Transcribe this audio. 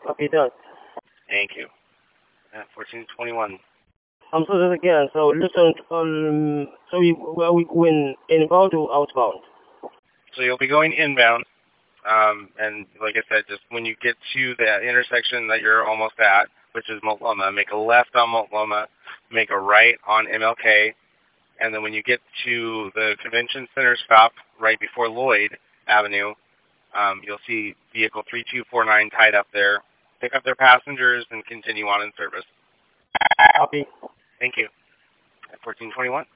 Copy that. Thank you. 1421. So that again. So listen. So where we going inbound or outbound? So you'll be going inbound, and like I said, just when you get to that intersection that you're almost at, which is Multnomah, make a left on Multnomah, make a right on MLK, and then when you get to the convention center stop right before Lloyd Avenue, you'll see vehicle 3249 tied up there. Pick up their passengers and continue on in service. Copy. Thank you. 1421.